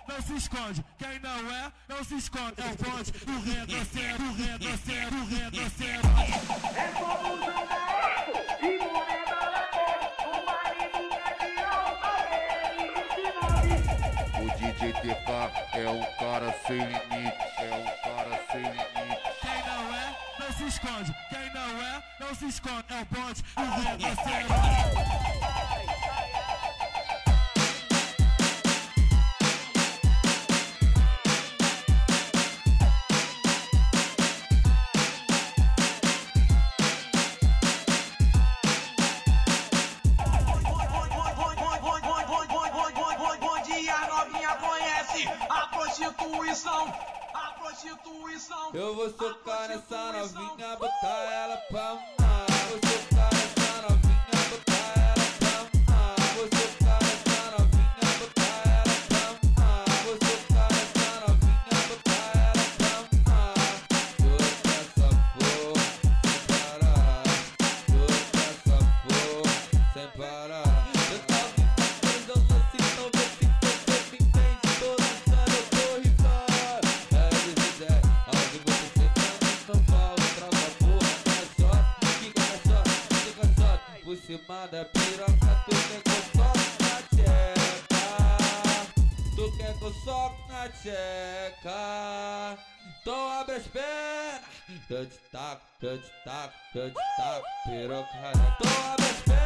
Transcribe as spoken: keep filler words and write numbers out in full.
não se esconde. Quem não é, não se esconde. É o bonde do rinoceronte, do rinoceronte, do rinoceronte. É como o João da Eco e Morena Lagoa. O marido quer tirar o cabelo e O D J T K é um cara sem limite, é um cara sem limite. Quem não é, não se esconde. Quem não é, não se esconde. É o bonde do rinoceronte. A prostituição, a prostituição. Eu vou socar nessa novinha, botar ela pra mamar. Vou socar nessa novinha, botar ela pra mamar. Vou socar nessa novinha, botar ela pra mamar. Vou socar nessa novinha, botar ela pra mamar. Soca essa porra sem parar. Soca essa porra sem parar. Eu tava fazendo eu lance, então vê se você me entende. Tô lançando, eu tô rifando. É desse Zé, onde você sentando em São Paulo. Trava a porra, caçote, fica caçote, fica caçote. Por cima da piroca, tu quer que eu soque na tcheca. Tu quer que eu soque na tcheca. Então abre as pernas. Eu te taco, eu te taco, eu te taco, pirocada. Então abre as pernas.